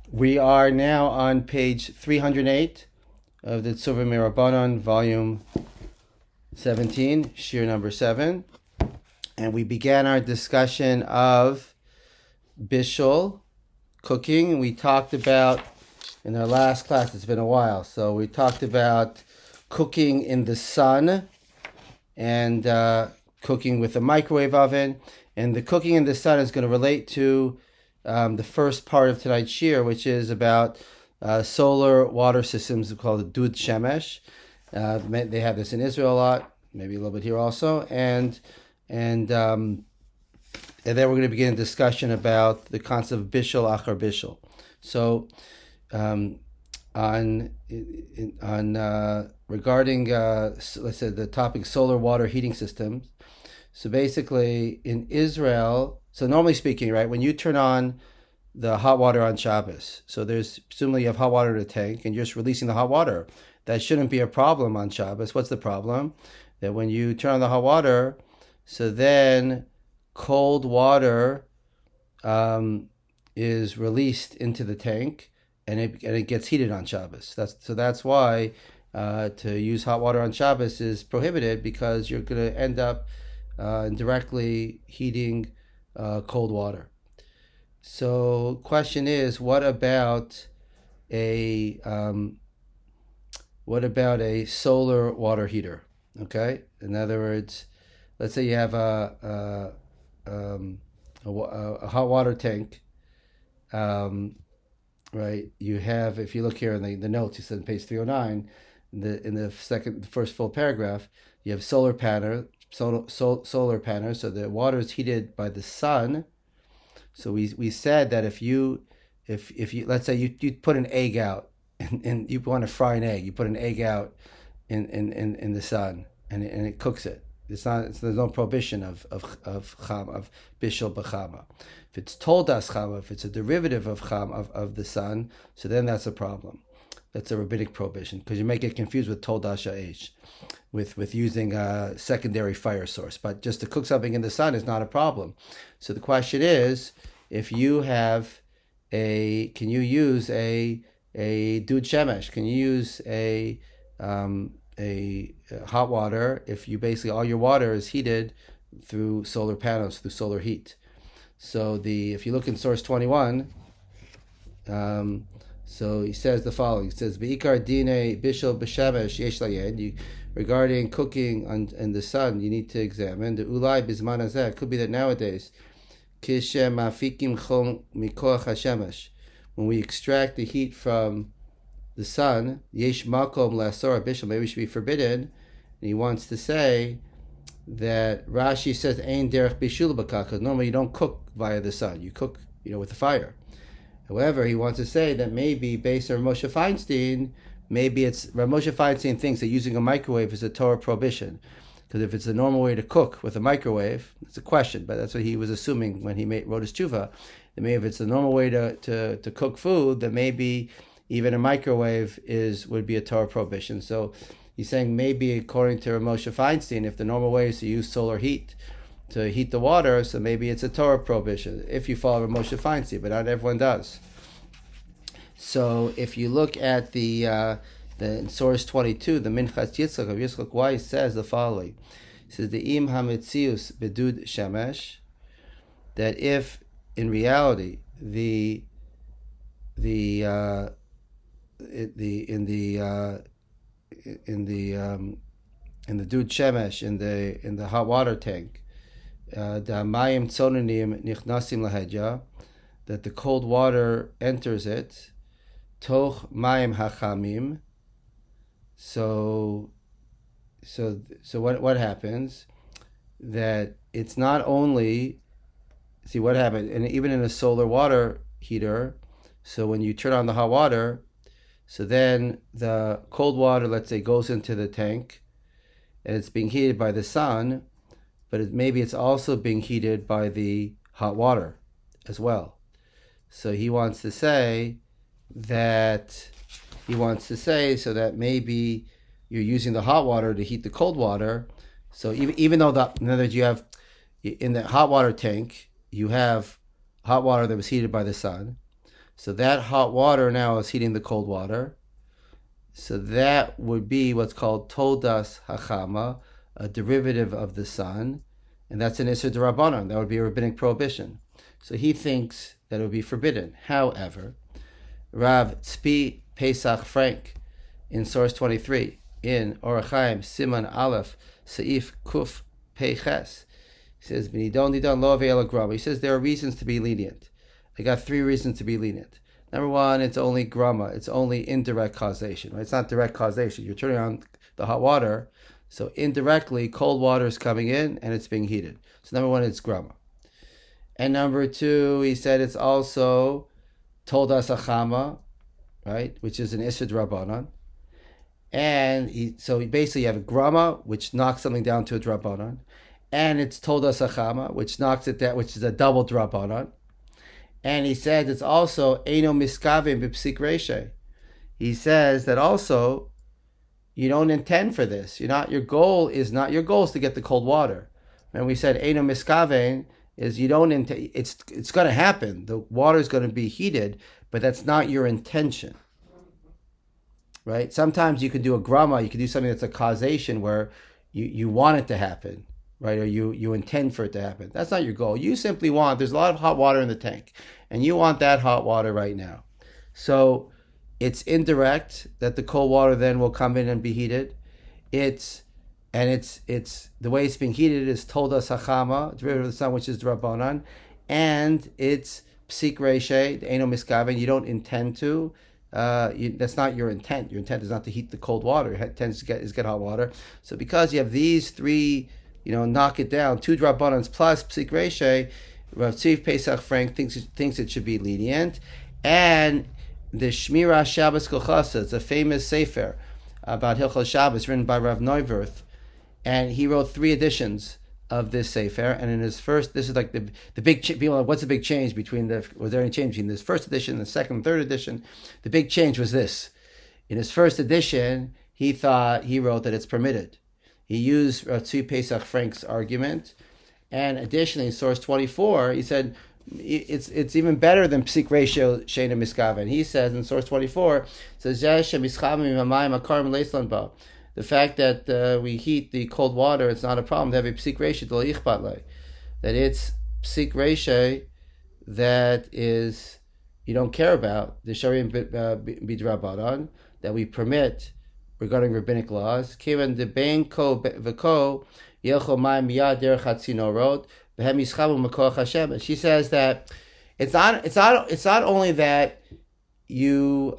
We are now on page 308 of the Tzuvah Mirabanan, volume 17, shir number 7. And we began our discussion of bishul, cooking. We talked about, in our last class, it's been a while, so we talked about cooking in the sun and cooking with a microwave oven. And the cooking in the sun is going to relate to the first part of tonight's shir, which is about solar water systems called Dud Shemesh. They have this in Israel a lot, maybe a little bit here also, and then we're going to begin a discussion about the concept of bishul achar bishul. So, regarding let's say the topic solar water heating systems. So basically, in Israel, so normally speaking, right, when you turn on the hot water on Shabbos, so presumably you have hot water in a tank and you're just releasing the hot water. That shouldn't be a problem on Shabbos. What's the problem? That when you turn on the hot water, so then cold water is released into the tank and it gets heated on Shabbos. That's why to use hot water on Shabbos is prohibited, because you're going to end up directly heating cold water. So question is, what about a solar water heater? Okay, in other words, let's say you have a hot water tank, right? You have, if you look here in the notes, you said on page 309, in the first full paragraph, you have solar panels. So the water is heated by the sun. So we said that if you let's say you put an egg out and you want to fry an egg, you put an egg out in the sun and it cooks it. There's no prohibition of bishul b'chama. If it's toldas chama, if it's a derivative of the sun, so then that's a problem. That's a rabbinic prohibition, because you may get confused with toldas ha'esh, with using a secondary fire source. But just to cook something in the sun is not a problem. So the question is, if you have can you use a dud shemesh? Can you use a hot water if you basically all your water is heated through solar panels, through solar heat? So if you look in source 21, so he says the following. He says, "Beikar dine bishul b'shemesh yesh layed." Regarding cooking in the sun, you need to examine the ulai bizman hazeh. It could be that nowadays, kishem mafikim chom mikoach hashemesh, when we extract the heat from the sun, yesh makom lasor bishul, maybe we should be forbidden. And he wants to say that Rashi says ein derech bishul b'kach, because normally you don't cook via the sun, you cook with the fire. However, he wants to say that maybe based on Moshe Feinstein, maybe Moshe Feinstein thinks that using a microwave is a Torah prohibition. Because if it's the normal way to cook with a microwave, it's a question, but that's what he was assuming when he wrote his tshuva. That maybe if it's the normal way to cook food, then maybe even a microwave would be a Torah prohibition. So he's saying maybe according to Moshe Feinstein, if the normal way is to use solar heat to heat the water, so maybe it's a Torah prohibition, if you follow Moshe Feinstein, but not everyone does. So if you look at the in source 22, the Minchas Yitzchak of Yitzchak Weiss says the following. He says, the im hametzius bedud shemesh, that if in reality in the dud shemesh, in the hot water tank, that the cold water enters it, toch mayim hachamim. So what happens? That it's not only, see what happened, and even in a solar water heater, so when you turn on the hot water, so then the cold water, let's say, goes into the tank, and it's being heated by the sun, but maybe it's also being heated by the hot water as well. So he wants to say that maybe you're using the hot water to heat the cold water. So even though in other words, you have in the hot water tank, you have hot water that was heated by the sun. So that hot water now is heating the cold water. So that would be what's called Toldas Hachama, a derivative of the sun. And that's an Isser D'Rabbanan. That would be a rabbinic prohibition. So he thinks that it would be forbidden. However, Rav Tzvi Pesach Frank in source 23, in Orach Chaim, Siman Aleph, Seif Kuf Peches, he says, he says there are reasons to be lenient. I got 3 reasons to be lenient. Number 1, it's only grama. It's only indirect causation. Right? It's not direct causation. You're turning on the hot water, so indirectly, cold water is coming in and it's being heated. So number 1, it's grama. And number 2, he said it's also Toldas Hachama, right, which is an Isser D'Rabbanan. And so basically you have a grama, which knocks something down to a D'Rabbanan, and it's Toldas Hachama, which knocks it down, which is a double D'Rabbanan. And he says it's also Eino Miskavim B'Psik Reishe. He says that also you don't intend for this. Your goal is to get the cold water. And we said Eino Miskavim is you don't intend. It's going to happen. The water is going to be heated, but that's not your intention. Right? Sometimes you could do a grama, you could do something that's a causation where you want it to happen, right? Or you intend for it to happen. That's not your goal. You simply there's a lot of hot water in the tank, and you want that hot water right now. So it's indirect that the cold water then will come in and be heated. It's the way it's being heated is Toldas Hachama, derivative of the sun, which is D'Rabbanan, and it's Psik Reishe, Eino Miskaven. You don't intend to. That's not your intent. Your intent is not to heat the cold water. Your intent is to get hot water. So because you have these 3, knock it down, 2 D'Rabbanans plus Psik Reishe, Rav Tzvi Pesach Frank thinks it should be lenient. And the Shmira Shabbos Kochasa, it's a famous sefer about Hilchos Shabbos written by Rav Neuwirth, and he wrote 3 editions of this sefer. And in his first, this is like the big people. What's the big change was there any change between this first edition, the second, and third edition? The big change was this: in his first edition, he wrote that it's permitted. He used Rav Tzvi Pesach Frank's argument, and additionally, in source 24, he said it's even better than Psik Ratio Sheina Miskaven. He says in source 24, says the fact that we heat the cold water, it's not a problem. They have a Psik Ratio that it's Psik Ratio that is you don't care about the Sharim B'Drabanan that we permit regarding rabbinic laws. Kivan de Ben Ko V'Ko Yelcho Mayim Miyad Derech HaTzinorot. She says that it's not only that you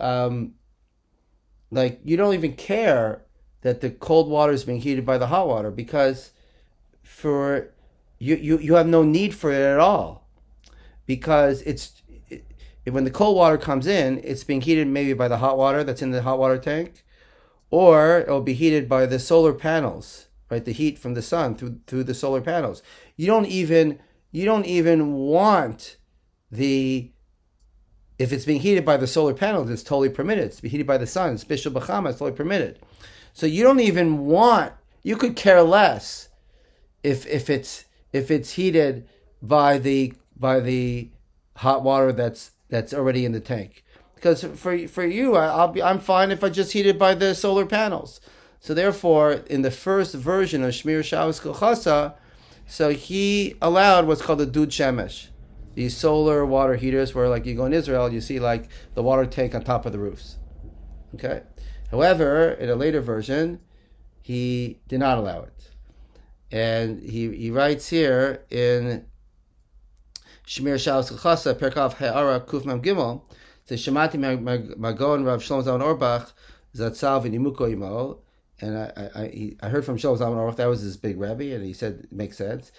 you don't even care that the cold water is being heated by the hot water, because for you have no need for it at all, because when the cold water comes in, it's being heated maybe by the hot water that's in the hot water tank, or it'll be heated by the solar panels. Right, the heat from the sun through the solar panels. You don't even want if it's being heated by the solar panels, it's totally permitted. It's being heated by the sun, it's Bishul B'chama, it's totally permitted. So you don't even want. You could care less if it's heated by the hot water that's already in the tank. Because for you, I'm fine if I just heat it by the solar panels. So therefore, in the first version of Shmir Shabbos Kochasa, so he allowed what's called the Dud Shemesh, these solar water heaters, where like you go in Israel, you see like the water tank on top of the roofs. Okay. However, in a later version, he did not allow it, and he writes here in Shmir Shabbos Kochasa Perkav He'ara Kuf Mem Gimel, says Shemati Magon Rav Shlomo Zalman Auerbach Zatzal V'Nimuko Imo. And I heard from Shlomo Zalman Auerbach, that was his big Rebbe, and he said it makes sense.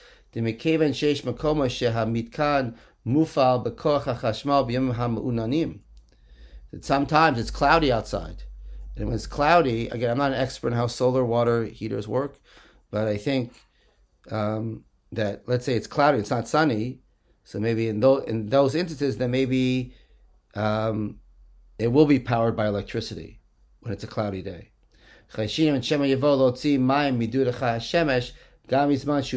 That sometimes it's cloudy outside, and when it's cloudy, again, I'm not an expert in how solar water heaters work, but I think that, let's say it's cloudy, it's not sunny, so maybe in those instances, then maybe it will be powered by electricity when it's a cloudy day. So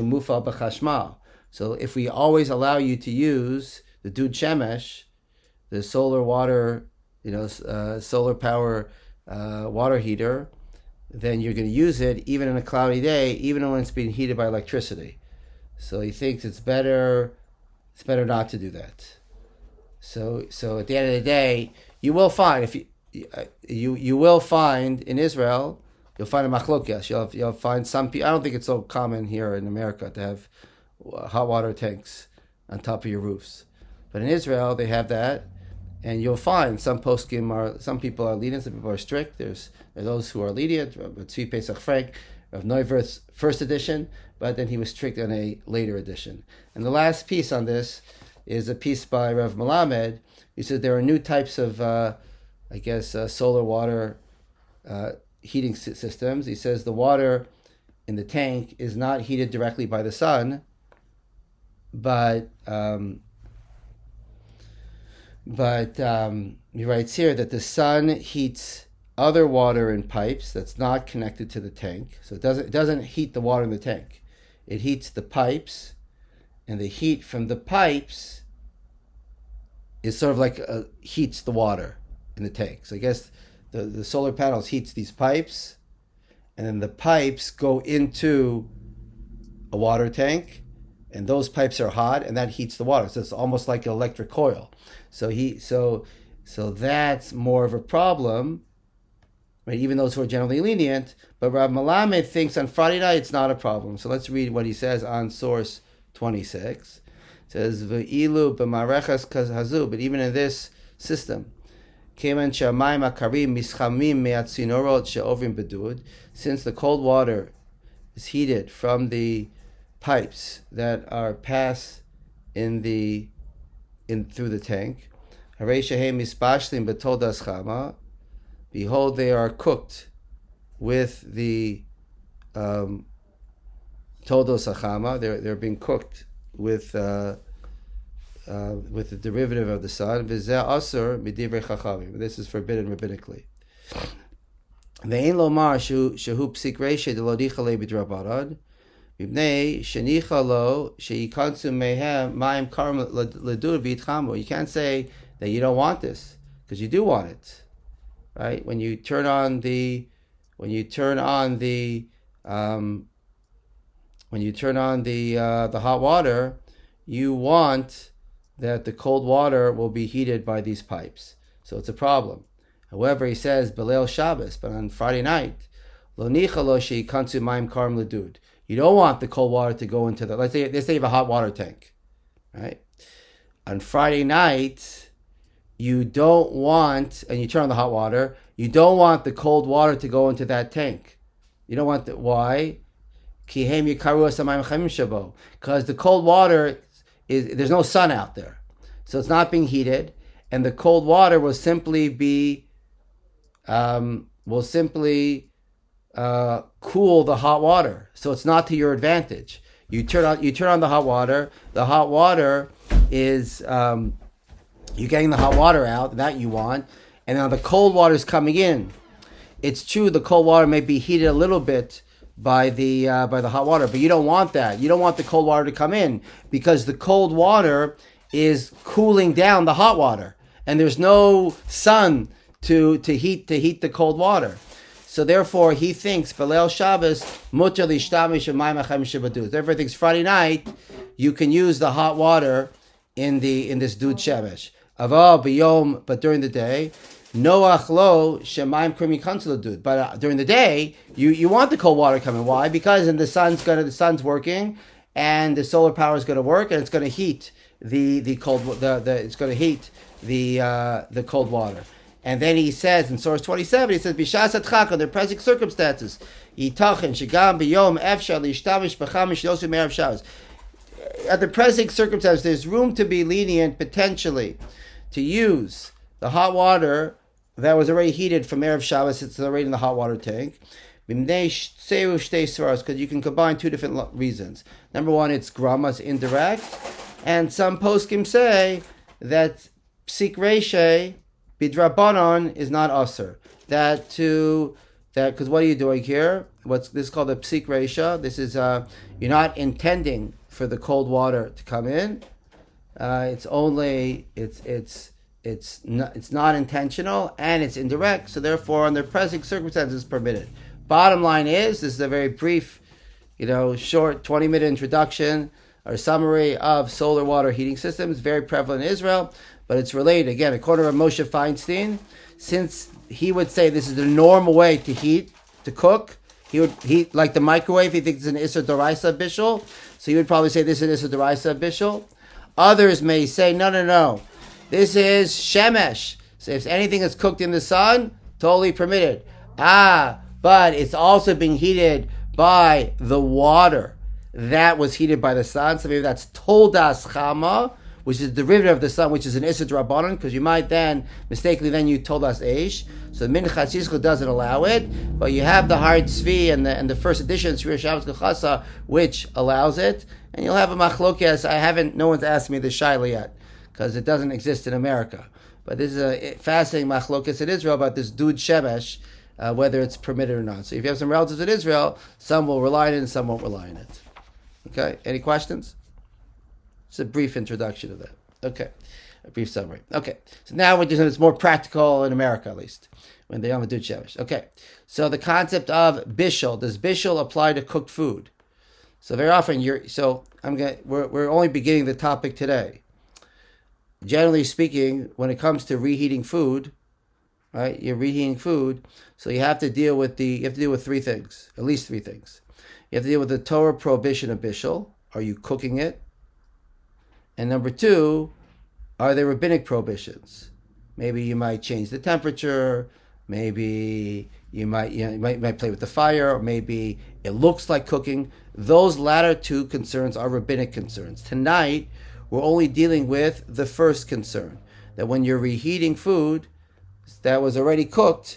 if we always allow you to use the Dud Shemesh, the solar water, solar power water heater, then you're going to use it even on a cloudy day, even when it's being heated by electricity. So he thinks it's better not to do that. So at the end of the day, you will find, if you will find in Israel, you'll find a machlokas. You'll find some people. I don't think it's so common here in America to have hot water tanks on top of your roofs, but in Israel they have that, and you'll find some people are lenient, some people are strict. There are those who are lenient. Tzvi Pesach Frank of Neuwirth's first edition, but then he was strict on a later edition. And the last piece on this is a piece by Rav Melamed. He says there are new types of, solar water heating systems. He says the water in the tank is not heated directly by the sun, but he writes here that the sun heats other water in pipes that's not connected to the tank. So it doesn't heat the water in the tank. It heats the pipes, and the heat from the pipes is sort of like heats the water in the tank. So I guess the solar panels heats these pipes, and then the pipes go into a water tank, and those pipes are hot, and that heats the water. So it's almost like an electric coil. So that's more of a problem, right? Even those who are generally lenient, but Rav Melamed thinks on Friday night it's not a problem. So let's read what he says on source 26. It says V'ilu b'marechas hazu, but even in this system, since the cold water is heated from the pipes that are pass through the tank, behold, they are cooked with the toldos hachama. They're being cooked with the derivative of the sun. This is forbidden rabbinically. You can't say that you don't want this, because you do want it, right? When you turn on the hot water, you want that the cold water will be heated by these pipes. So it's a problem. However, he says Beleil Shabbos, but on Friday night, lo nicha lo sheyikansu mayim karim ledud. You don't want the cold water to go into let's say you have a hot water tank, right? On Friday night, you don't want, and you turn on the hot water, you don't want the cold water to go into that tank. You don't want why? Because the cold water there's no sun out there, so it's not being heated, and the cold water will simply cool the hot water, so it's not to your advantage. You turn on the hot water. The hot water is you're getting the hot water out that you want, and now the cold water is coming in. It's true the cold water may be heated a little bit by the hot water, but you don't want that. You don't want the cold water to come in, because the cold water is cooling down the hot water, and there's no sun to heat the cold water. So therefore, he thinks Beleil Shabbos mutar lishtamish b'mayim hachayim shebadud. Therefore, he thinks Friday night you can use the hot water in this dud shemesh. Aval b'yom, but during the day, noach lo shemayim krimi kanzel dud. But during the day, you want the cold water coming. Why? Because the sun's working, and the solar power is going to work, and it's going to heat the cold water. And then he says in source 27, he says, B'shas atchak, under present circumstances, yitachen shegam b'yom efshar lishtamish b'chamish yosu me'erev Shabbos. At the present circumstances, there's room to be lenient, potentially, to use the hot water that was already heated from Erev Shabbos. It's already in the hot water tank. Because you can combine two different reasons. Number one, it's gramas, indirect. And some poskim say that psik reshe, bidrabanon, is not usher. Because what are you doing here? This is called a psik resha. This is you're not intending for the cold water to come in. It's it's not intentional and it's indirect. So therefore, under present circumstances, it's permitted. Bottom line is, this is a very brief, short 20-minute introduction or summary of solar water heating systems, very prevalent in Israel, but it's related, again, according to Moshe Feinstein, since he would say this is the normal way to cook, he would heat like the microwave, he thinks it's an Issa Doraisa bishul, so he would probably say this is Issa Doraisa bishul. Others may say, no, this is Shemesh, so if anything is cooked in the sun, totally permitted. But it's also being heated by the water that was heated by the sun. So maybe that's Toldas Chama, which is a derivative of the sun, which is an Issa Drabanan, because you might then, mistakenly, you Toldas Eish. So Minchas Yisrael doesn't allow it, but you have the Hard Tzvi and the first edition, Shvir Shabbos Gechasa, which allows it. And you'll have a machlokes. No one's asked me the shaila yet, because it doesn't exist in America. But this is a fascinating machlokes in Israel about this Dud Shemesh, whether it's permitted or not. So if you have some relatives in Israel, some will rely on it and some won't rely on it. Okay, any questions? It's a brief introduction of that. Okay, a brief summary. Okay, so now we're doing it's more practical in America, at least, when they don't do shemesh. Okay, so the concept of bishul, does bishul apply to cooked food? So very often we're only beginning the topic today. Generally speaking, when it comes to reheating food, right? You're reheating food, so you have to deal with three things, at least three things. You have to deal with the Torah prohibition of bishul. Are you cooking it? And number two, are there rabbinic prohibitions? Maybe you might change the temperature. Maybe you might play with the fire, or maybe it looks like cooking. Those latter two concerns are rabbinic concerns. Tonight, we're only dealing with the first concern, that when you're reheating food that was already cooked,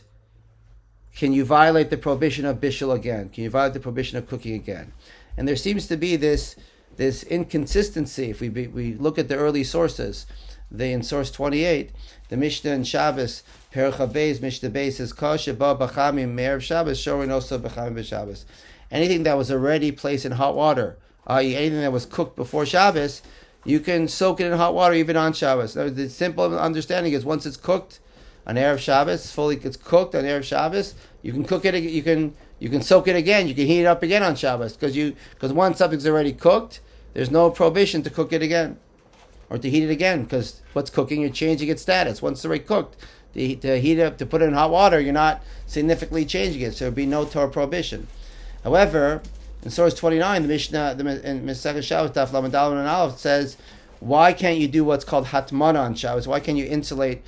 can you violate the prohibition of bishul again? Can you violate the prohibition of cooking again? And there seems to be this inconsistency. If we look at the early sources, in source 28, the Mishnah in Shabbos, Percha Beis, Mishnah Beis says, Kol sheba b'chamim me'erev Shabbos, shorin also b'chamim b'Shabbos. Anything that was already placed in hot water, i.e. anything that was cooked before Shabbos, you can soak it in hot water even on Shabbos. Now, the simple understanding is once it's cooked on Erev Shabbos, it's cooked on Erev Shabbos, you can cook it, you can soak it again, you can heat it up again on Shabbos, because once something's already cooked, there's no prohibition to cook it again, or to heat it again, because what's cooking, you're changing its status. Once it's already cooked, to heat it up, to put it in hot water, you're not significantly changing it, so there would be no Torah prohibition. However, in source 29, the Mishnah, in Masechah Shabbos, Daf Lamed Daled and Aleph says, why can't you do what's called hatmana on Shabbos? Why can't you insulate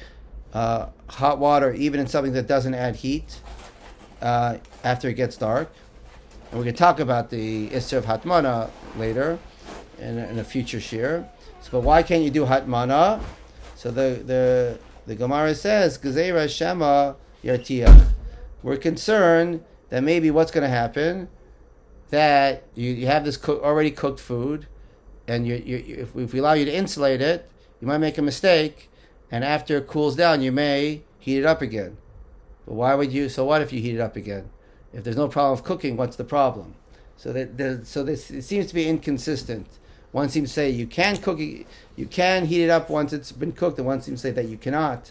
hot water even in something that doesn't add heat after it gets dark? And we're going to talk about the Isser of hatmana later in a future shir. So, but why can't you do hatmana? So the Gemara says, Gezeira Shema Yartiach. We're concerned that maybe what's going to happen, that you have this already cooked food, and if we allow you to insulate it, you might make a mistake, and after it cools down, you may heat it up again. But why would you? So what if you heat it up again? If there's no problem of cooking, what's the problem? So this it seems to be inconsistent. One seems to say you can cook it, you can heat it up once it's been cooked, and one seems to say that you cannot.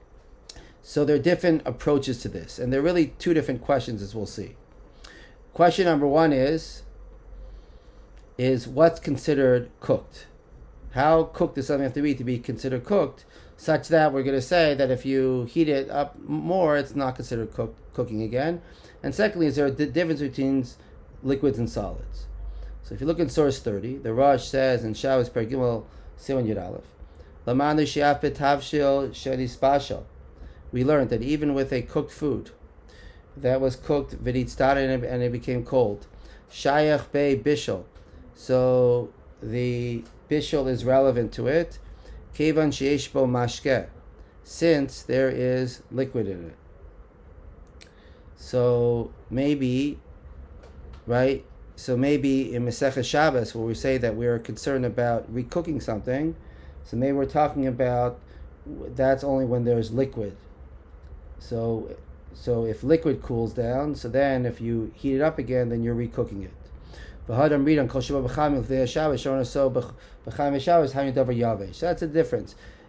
So there are different approaches to this, and there are really two different questions, as we'll see. Question number one is what's considered cooked? How cooked does something have to be considered cooked, such that we're going to say that if you heat it up more, it's not considered cooking again? And secondly, is there a difference between liquids and solids? So if you look in source 30, the Rosh says in Shabbos Per Gimel Siman Yud Aleph, Lamanu she'af betavshil shenispashal. We learned that even with a cooked food that was cooked v'nitztara and it became cold, shayach bei bishul. So the bishul is relevant to it, kevan sheyesh bo mashke, since there is liquid in it. So maybe, right? So maybe in Masechah Shabbos, where we say that we are concerned about recooking something, so maybe we're talking about that's only when there's liquid. So if liquid cools down, so then if you heat it up again, then you're recooking it. So that's the difference.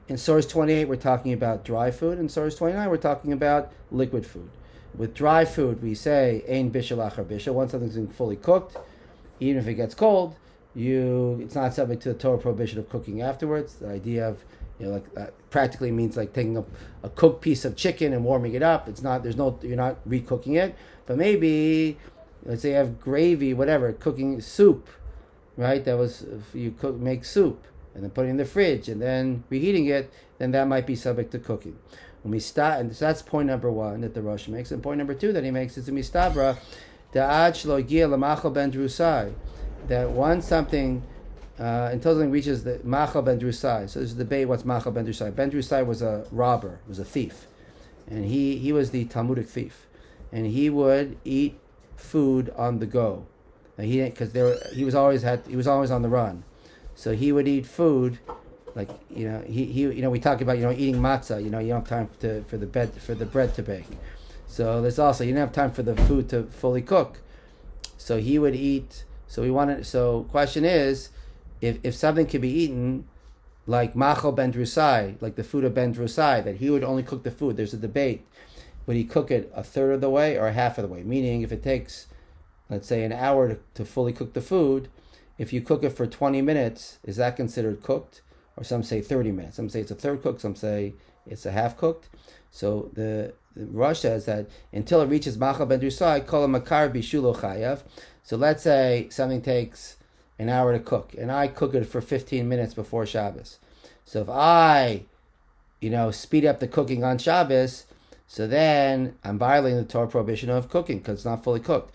In source 28, we're talking about dry food. In source 29, we're talking about liquid food. With dry food, we say ein bishul achar bishul. Once something's been fully cooked, even if it gets cold, it's not subject to the Torah prohibition of cooking afterwards. The idea of practically means like taking a cooked piece of chicken and warming it up. You're not recooking it. But maybe, let's say you have gravy, whatever, cooking soup, right? Make soup and then put it in the fridge and then reheating it, then that might be subject to cooking. When we start, and so that's point number one that the Rosh makes. And point number two that he makes is the mistabra, da'ad shlo gia lamachal ben drusai, that once something until something reaches the machal ben drusai. So there's a debate what's machal ben drusai. Ben drusai was a robber, was a thief, and he was the Talmudic thief, and he would eat food on the go. He was always on the run, so he would eat food. Like we talk about eating matzah. You don't have time for the bread to bake. So there's also you don't have time for the food to fully cook. So he would eat. So question is, if something could be eaten like machal ben drusai, like the food of ben drusai, that he would only cook the food. There's a debate: would he cook it a third of the way or half of the way? Meaning, if it takes, let's say, an hour to fully cook the food, if you cook it for 20 minutes, is that considered cooked? Or some say 30 minutes. Some say it's a third cooked. Some say it's a half cooked. So the Rosh says that until it reaches machal ben drusai, kol makar bishulo chayav. So let's say something takes an hour to cook, and I cook it for 15 minutes before Shabbos. So if I, speed up the cooking on Shabbos, so then I'm violating the Torah prohibition of cooking because it's not fully cooked.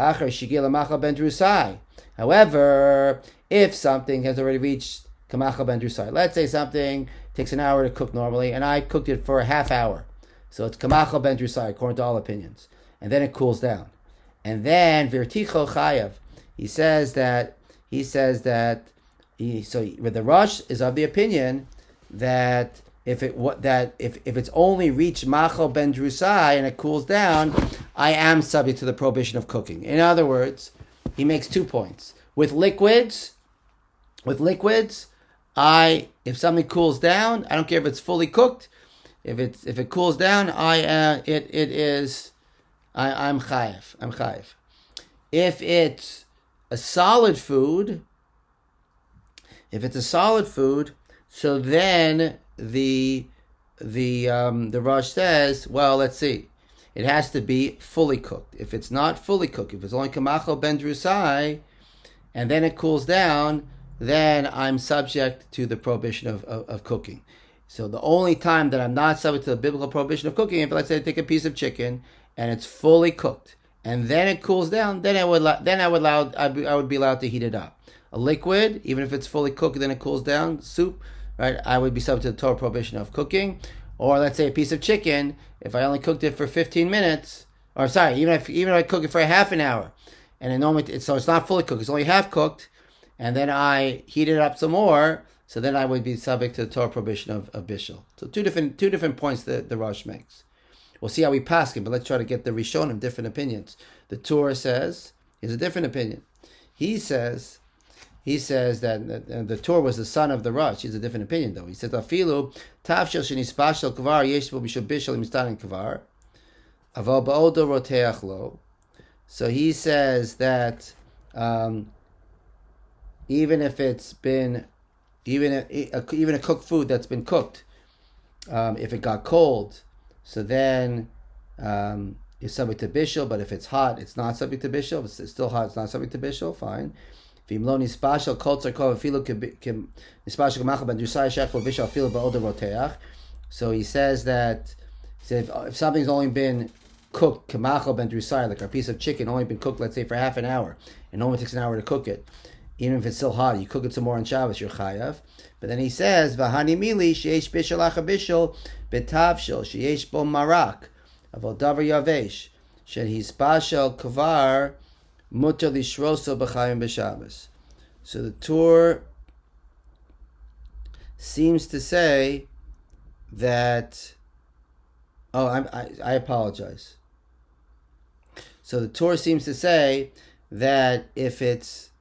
However, if something has already reached kamachal ben drusai, let's say something takes an hour to cook normally, and I cooked it for a half hour, so it's kamachal ben drusai according to all opinions, and then it cools down, and then virticho chayav. He says that the Rosh is of the opinion that if it's only reached machal ben drusai and it cools down, I am subject to the prohibition of cooking. In other words, he makes 2 points. With liquids, if something cools down, I don't care if it's fully cooked. If it cools down, I'm chayiv. I'm chayiv. If it's a solid food, so then the Rosh says, well, let's see, it has to be fully cooked. If it's not fully cooked, if it's only kamachal ben drusai, and then it cools down, then I'm subject to the prohibition of cooking. So the only time that I'm not subject to the biblical prohibition of cooking, if let's say I take a piece of chicken and it's fully cooked, and then it cools down, then I would be allowed to heat it up. A liquid, even if it's fully cooked, then it cools down. Soup, right? I would be subject to the Torah prohibition of cooking. Or let's say a piece of chicken, if I only cooked it for 15 minutes, even if I cook it for a half an hour, and so it's not fully cooked, it's only half cooked, and then I heat it up some more, so then I would be subject to the Torah prohibition of bishul. So two different points that the Rosh makes. We'll see how we pass it, but let's try to get the Rishonim different opinions. The Torah says, here's a different opinion. He says that the Torah was the son of the Rosh. He's a different opinion, though. He says, "Afilu tavshel shenispashel kvar yeshbo bishul bishul imistanin kvar, aval ba'odo roteach lo." So he says that even if it's been even a cooked food that's been cooked, if it got cold, so then it's subject to bishul. But if it's hot, it's not subject to bishul. If it's still hot, it's not subject to bishul. Fine. So he says that if something's only been cooked, kamachal ben drusai, like our piece of chicken, only been cooked, let's say, for half an hour, and only takes an hour to cook it, even if it's still hot, you cook it some more on Shabbos, you're chayav. But then he says, "V'hani mili sheyesh bishul acha bishul betavshel sheyesh bo marak avol davar yavesh shehispashel kvar mutar lishroso b'chayim b'Shabbos." So the Torah seems to say that. Oh, I apologize. So the Torah seems to say that if it's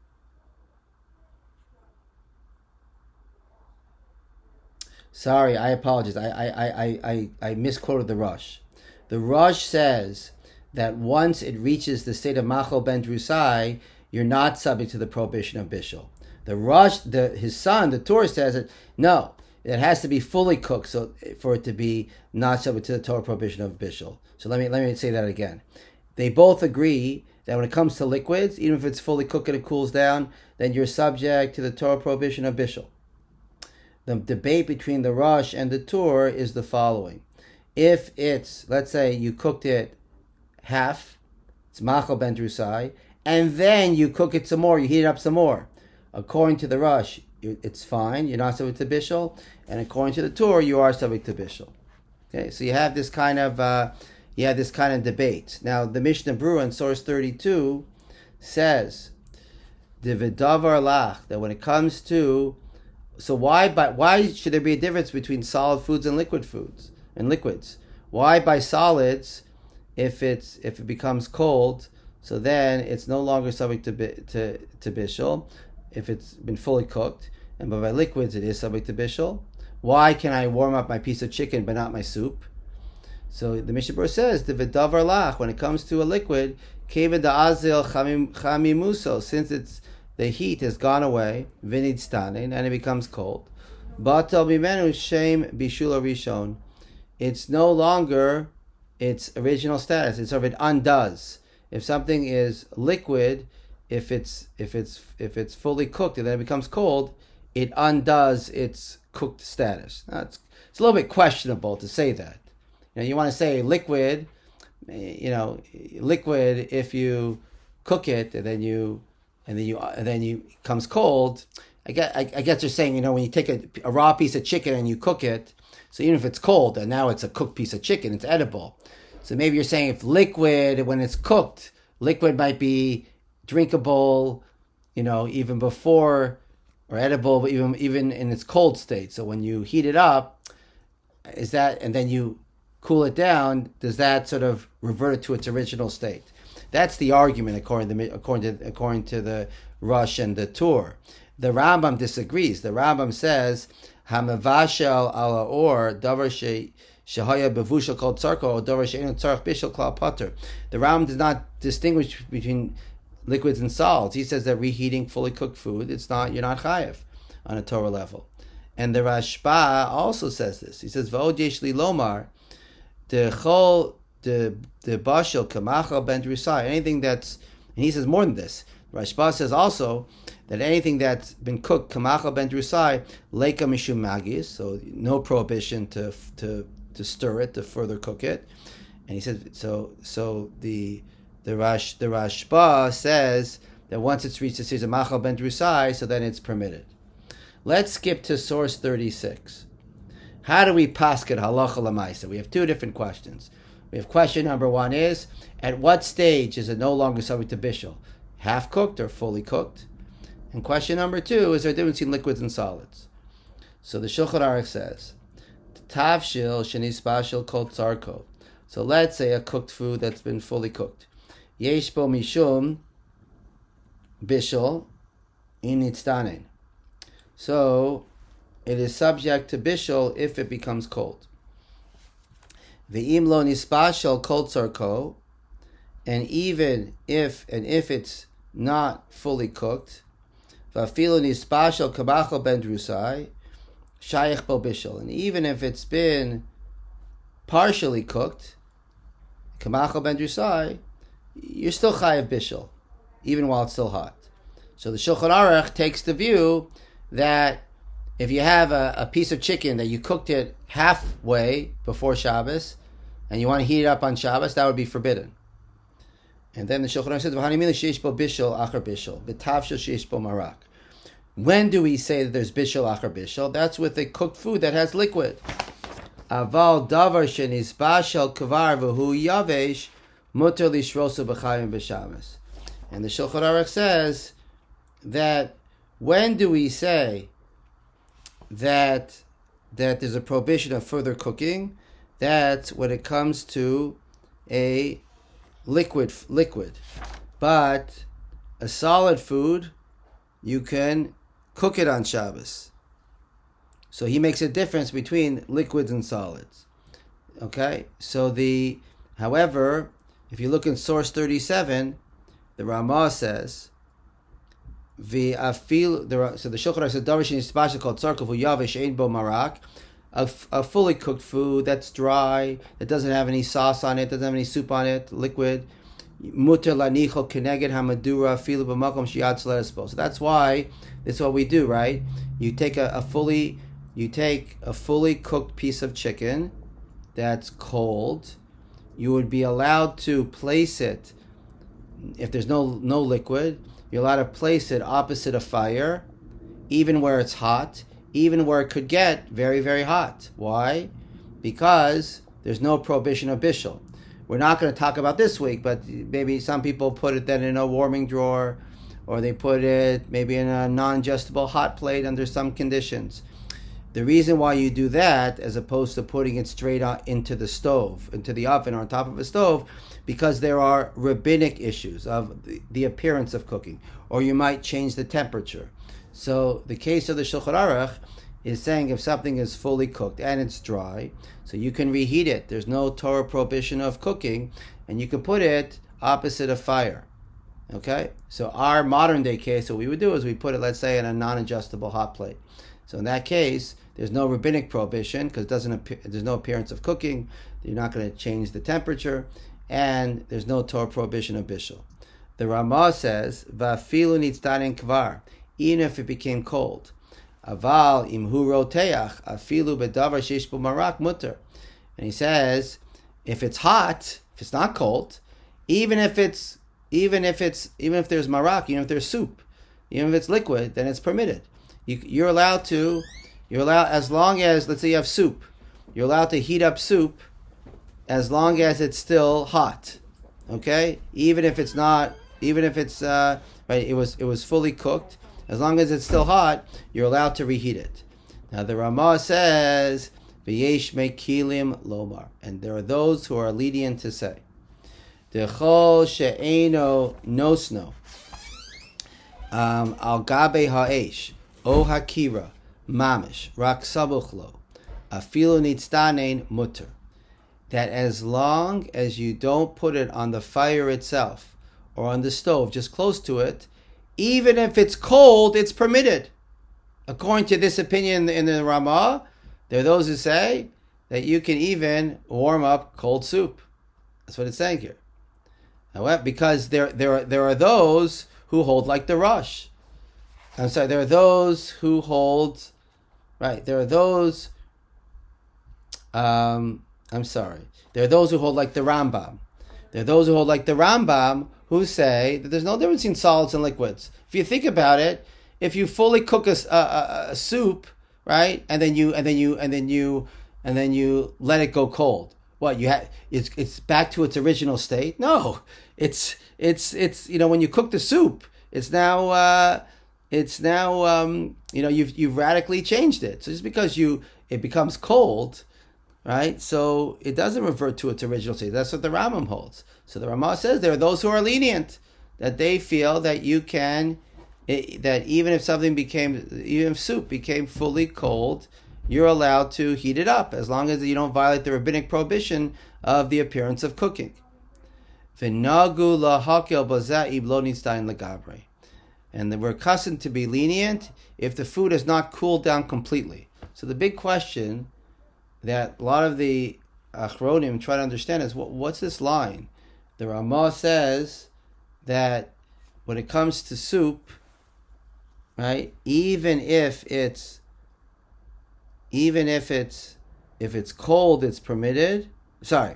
Sorry, I apologize. I misquoted the Rosh. The Rosh says that once it reaches the state of Machal ben Drusai, you're not subject to the prohibition of Bishul. The Rosh, his son, the Torah says that no, it has to be fully cooked so for it to be not subject to the Torah prohibition of Bishul. So let me say that again. They both agree that when it comes to liquids, even if it's fully cooked and it cools down, then you're subject to the Torah prohibition of Bishul. The debate between the Rosh and the Torah is the following. If it's, let's say you cooked it half, it's Machal ben Drusai, and then you cook it some more, you heat it up some more. According to the Rosh, it's fine, you're not subject to Bishul, and according to the Torah, you are subject to Bishul. Okay, so you have this kind of debate. Now, the Mishnah Berurah in source 32 says, Dividavar lach, that when it comes to, so why should there be a difference between solid foods and liquid foods and liquids? Why by solids, if it becomes cold, so then it's no longer subject to bishul, if it's been fully cooked, and by liquids it is subject to bishul. Why can I warm up my piece of chicken but not my soup? So the Mishnah Berurah says the v'davar lach, when it comes to a liquid, keved da'azil chamimuso, since the heat has gone away, vinid stanin, and it becomes cold. Batal bimenu shem bishul rishon. It's no longer its original status. It undoes. If something is liquid, if it's fully cooked and then it becomes cold, it undoes its cooked status. Now it's a little bit questionable to say that. You want to say liquid. Liquid if you cook it and then you comes cold. I guess you're saying, when you take a raw piece of chicken and you cook it, so even if it's cold and now it's a cooked piece of chicken, it's edible. So maybe you're saying if liquid, when it's cooked, liquid might be drinkable, even before, or edible, but even in its cold state. So when you heat it up, and then you cool it down, does that sort of revert it to its original state? That's the argument according to the Rosh and the Torah. The Rambam disagrees. The Rambam says, "Hamavashel ala or davar shehaya bevushel kol tzarko or davar she'enu tzarch bishel klal pater." The Rambam does not distinguish between liquids and solids. He says that reheating fully cooked food, you're not chayev on a Torah level. And the Rashba also says this. He says, "V'od yesh li lomar the chol the bashel kamachal ben drusai." Anything that's, and he says more than this. Rashba says also that anything that's been cooked kamachal ben drusai leika mishum magis, so no prohibition to stir it, to further cook it. And he says so the Rashba says that once it's reached the stage of machal ben drusai, so then it's permitted. Let's skip to source 36. How do we paskin halacha l'maisa? We have two different questions. We have question number one is, at what stage is it no longer subject to bishul? Half cooked or fully cooked? And question number two, is there a difference between liquids and solids? So the Shulchan Aruch says, Tavshil shenispashil kol tzarko. So let's say a cooked food that's been fully cooked. Yesh bo mishum bishul in itztanen. So it is subject to bishul if it becomes cold. Ve'im lo nispashil kol tzarko, and even if it's not fully cooked, va'afilu nispashil kamachal ben drusai, shayich bo bishul, and even if it's been partially cooked, kamachal ben drusai, you're still chayav bishul, even while it's still hot. So the Shulchan Aruch takes the view that if you have a piece of chicken that you cooked it halfway before Shabbos, and you want to heat it up on Shabbos, that would be forbidden. And then the Shulchan Aruch says, "V'hanimila sheish bo bishul achar bishul, v'tavshil sheish bo marak." When do we say that there's bishul achar bishul? That's with a cooked food that has liquid. Aval davar shenisbashel kvar v'hu yavesh muter lishrosu b'chayim b'shabbos. And the Shulchan Aruch says that when do we say that there's a prohibition of further cooking? That's when it comes to a liquid. But a solid food, you can cook it on Shabbos. So he makes a difference between liquids and solids. Okay? So however, if you look in source 37, the Ramah says, so the Shulchan Aruch says, Davar shenisbashel called tzarkov uyavish ein bo marak, a fully cooked food that's dry, that doesn't have any sauce on it, doesn't have any soup on it, liquid, muter lanichol keneged hamadura filu b'makom sheyad tzlerespo. So that's why this is what we do, right? You take a fully cooked piece of chicken that's cold. You would be allowed to place it, if there's no liquid, you're allowed to place it opposite a fire, even where it's hot, even where it could get very, very hot. Why? Because there's no prohibition of bishul. We're not going to talk about this week, but maybe some people put it then in a warming drawer, or they put it maybe in a non-adjustable hot plate under some conditions. The reason why you do that, as opposed to putting it straight into the stove, into the oven or on top of a stove, because there are rabbinic issues of the appearance of cooking, or you might change the temperature. So the case of the Shulchan Aruch is saying if something is fully cooked and it's dry, so you can reheat it. There's no Torah prohibition of cooking, and you can put it opposite a fire. Okay? So our modern day case, what we would do is we put it, let's say, in a non-adjustable hot plate. So in that case, there's no rabbinic prohibition because there's no appearance of cooking. You're not going to change the temperature, and there's no Torah prohibition of bishul. The Ramah says, "Va'afilu nitzdanen kvar," even if it became cold. Aval imhu roteach afilu bedavar sheish bo marak mutter. And he says, if it's hot, if it's not cold, even if there's marak, even if there's soup, even if it's liquid, then it's permitted. You're allowed, as long as, let's say you have soup, you're allowed to heat up soup as long as it's still hot. Okay? Even if it's right, it was fully cooked, as long as it's still hot, you're allowed to reheat it. Now the Ramah says, V'yesh mekilim lomar, and there are those who are lenient to say, Dechol she'eno nosno, al gabe ha'esh, O hakira, mamish, rak sabuchlo, afilu nitzdanen mutter. That as long as you don't put it on the fire itself or on the stove, just close to it, even if it's cold, it's permitted. According to this opinion in the Ramah, there are those who say that you can even warm up cold soup. That's what it's saying here. However, because there are those who hold like the Rush. I'm sorry, there are those who hold, right, there are those, there are those who hold like the Rambam. There are those who hold like the Rambam who say that there's no difference in solids and liquids. If you think about it, if you fully cook a soup, right, and then you let it go cold, what it's back to its original state? No, it's when you cook the soup, it's now you've radically changed it. So just because it becomes cold, right? So it doesn't revert to its original state. That's what the Rambam holds. So the Ramah says there are those who are lenient, that they feel that that even if soup became fully cold, you're allowed to heat it up as long as you don't violate the rabbinic prohibition of the appearance of cooking. And we're accustomed to be lenient if the food is not cooled down completely. So the big question that a lot of the Achronim try to understand is, what's this line? The Ramah says that when it comes to soup, right, even if it's cold, it's permitted. Sorry,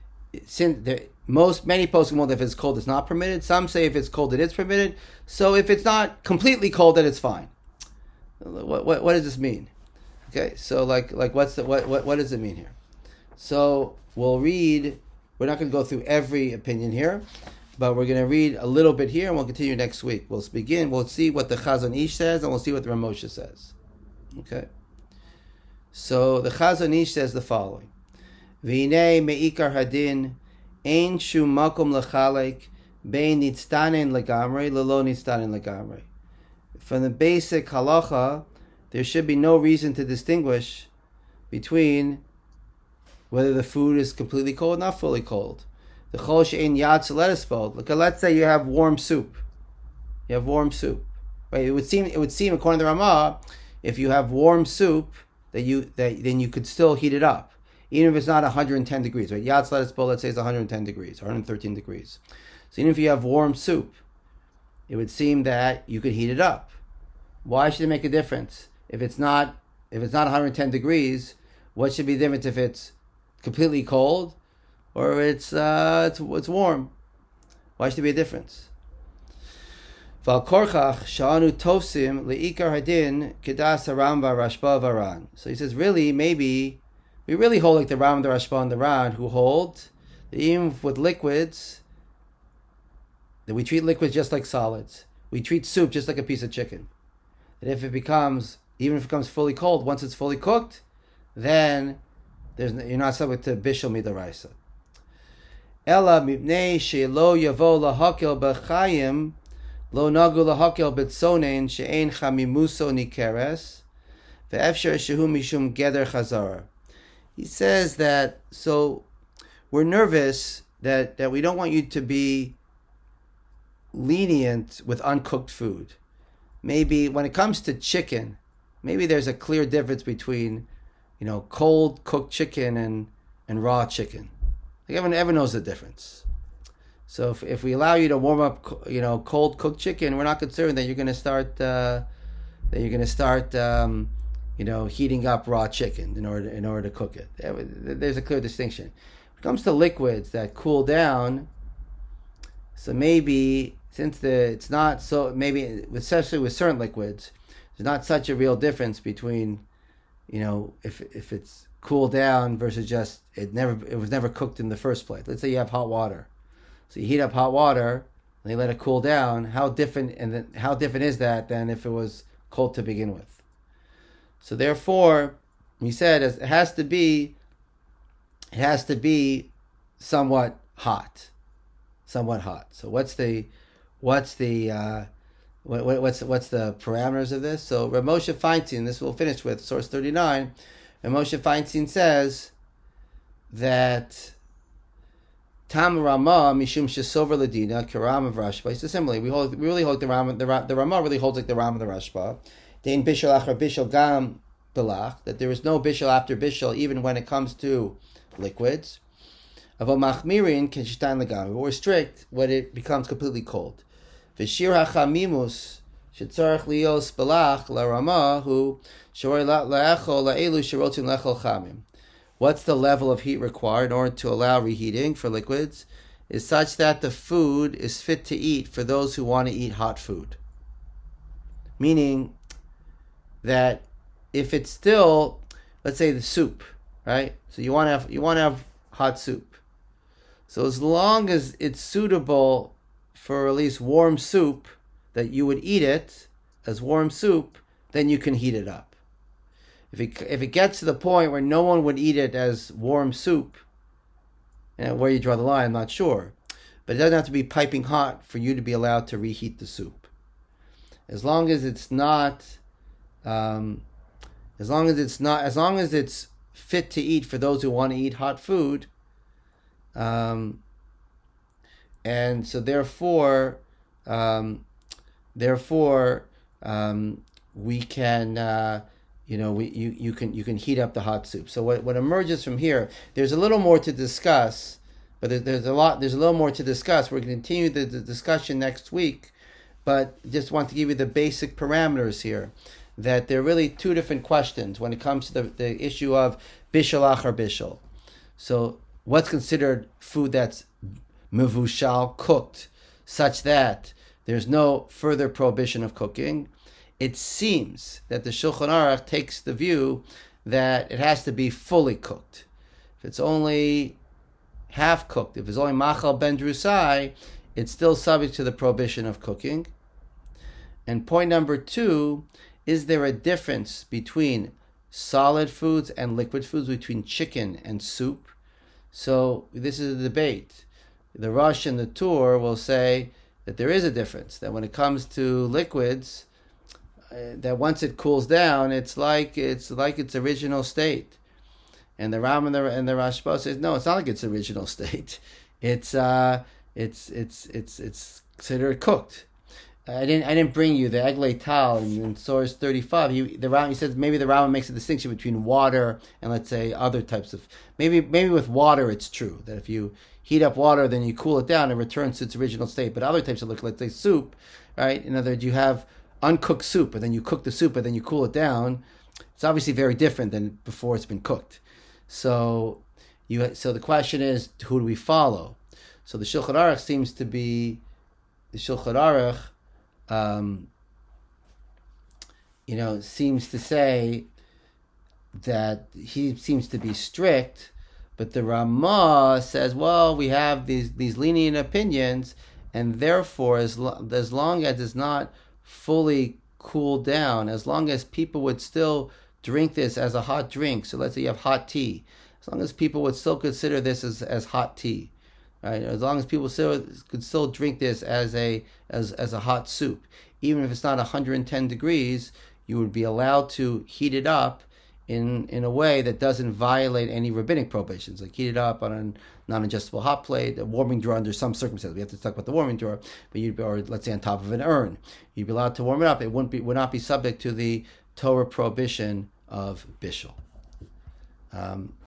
many poskim hold if it's cold, it's not permitted. Some say if it's cold, it is permitted. So if it's not completely cold, then it's fine. What does this mean? Okay, so what does it mean here? So we'll read. We're not going to go through every opinion here, but we're going to read a little bit here, and we'll continue next week. We'll see what the Chazon Ish says, and we'll see what the Ramosha says. Okay. So the Chazon Ish says the following: V'inei meikar hadin ein shu makom lechalek bein nitztanen legamrei lelo nitztanen legamrei. From the basic halacha, there should be no reason to distinguish between whether the food is completely cold or not fully cold. The chol she'ein yatz lettuce bowl. Look, let's say you have warm soup. You have warm soup, right? It would seem, according to the Ramah, if you have warm soup, then you could still heat it up, even if it's not 110 degrees, right? Yatz lettuce bowl, let's say, is 110 degrees, 113 degrees. So even if you have warm soup, it would seem that you could heat it up. Why should it make a difference? If it's not 110 degrees, what should be the difference if it's completely cold or it's warm? Why should there be a difference? So he says, really, maybe we really hold like the Ram, the Rashba, and the Ran, who hold that even with liquids, that we treat liquids just like solids. We treat soup just like a piece of chicken. That if it becomes fully cold, once it's fully cooked, then you're not subject to bishul midaraisa. Ela mipnei she'lo yavo lahakel b'chayim lo nagu lahakel b'tzonein she'ein chamimuso nikeres ve'efsher shehu mishum geder chazara. He says that, so we're nervous that we don't want you to be lenient with uncooked food. Maybe when it comes to chicken, maybe there's a clear difference between, cold cooked chicken and raw chicken. Like everyone knows the difference. So if we allow you to warm up, cold cooked chicken, we're not concerned that you're going to start heating up raw chicken in order to cook it. There's a clear distinction. When it comes to liquids that cool down, so maybe it's not so, maybe especially with certain liquids, there's not such a real difference between, if it's cooled down versus just it was never cooked in the first place. Let's say you have hot water, so you heat up hot water and you let it cool down. How different is that than if it was cold to begin with? So therefore, we said it has to be somewhat hot. So what's the parameters of this? So Rav Moshe Feinstein, this we'll finish with source 39. Rav Moshe Feinstein says that Tam Rama mishum shesover ladina karam of Rashba. So similarly, we really hold the Rama really holds like the Ram of the Rashba. Dein bishul achar bishul gam belach, that there is no bishul after bishul even when it comes to liquids. Avo machmirin keshitan legam. We're strict when it becomes completely cold. V'shir hachamimus shetzarach lios belach la Rama hu shorei la'echol la'elu sherotzin lechol chamim. What's the level of heat required in order to allow reheating for liquids? Is such that the food is fit to eat for those who want to eat hot food. Meaning that if it's still, let's say the soup, right? So you want to have hot soup. So as long as it's suitable for at least warm soup, that you would eat it as warm soup, then you can heat it up. If it gets to the point where no one would eat it as warm soup, where you draw the line, I'm not sure. But it doesn't have to be piping hot for you to be allowed to reheat the soup. As long as it's fit to eat for those who want to eat hot food, and so therefore, we can. You can heat up the hot soup. So what emerges from here, there's a little more to discuss, but there's a little more to discuss. We're going to continue the discussion next week, but just want to give you the basic parameters here, that there are really two different questions when it comes to the issue of bishul achar bishul. So what's considered food that's mevushal, cooked, such that there's no further prohibition of cooking? It seems that the Shulchan Aruch takes the view that it has to be fully cooked. If it's only half cooked, if it's only machal ben drusai, it's still subject to the prohibition of cooking. And point number 2, is there a difference between solid foods and liquid foods, between chicken and soup? So this is a debate. The Rosh and the Tur will say that there is a difference, that when it comes to liquids, that once it cools down, it's like its original state. And the Ram and the Rashba says, no, it's not like its original state. It's considered cooked. I didn't bring you the Eglei Tal in source 35. He says maybe the Rambam makes a distinction between water and, let's say, other types of, maybe with water it's true that if you heat up water then you cool it down, it returns to its original state. But other types of liquid, let's say soup, right? In other words, you have uncooked soup and then you cook the soup and then you cool it down. It's obviously very different than before it's been cooked. So the question is, who do we follow? So the Shulchan Aruch seems to be the Shulchan Aruch. Seems to say that he seems to be strict, but the Ramah says, well, we have these lenient opinions, and therefore, as long as it's not fully cooled down, as long as people would still drink this as a hot drink, so let's say you have hot tea, as long as people would still consider this as hot tea, right? As long as people could still drink this as a hot soup, even if it's not 110 degrees, you would be allowed to heat it up in a way that doesn't violate any rabbinic prohibitions, like heat it up on a non-adjustable hot plate, a warming drawer under some circumstances. We have to talk about the warming drawer, or let's say on top of an urn, you'd be allowed to warm it up. It would not be subject to the Torah prohibition of bishul.